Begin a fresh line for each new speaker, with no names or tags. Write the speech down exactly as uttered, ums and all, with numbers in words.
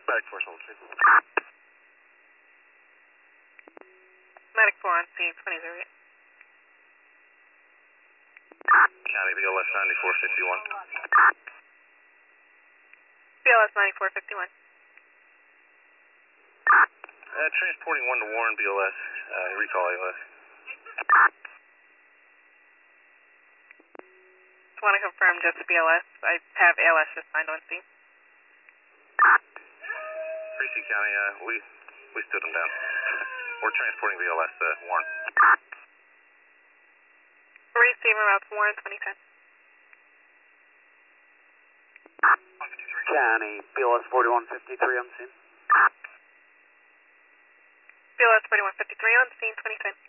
Medic four, hold scene.
Medic four on scene, twenty zero eight.
County B L S ninety-four fifty-one.
B L S ninety-four fifty-one.
Uh, transporting one to Warren B L S, uh, recall A L S.
Just want to confirm just B L S. I have A L S assigned on scene.
Tracy County, uh, we, we stood them down. We're transporting B L S to Warren.
Receiver route to Warren, twenty ten.
County, B L S forty-one fifty-three on scene.
B L S forty-one fifty-three on scene, twenty ten.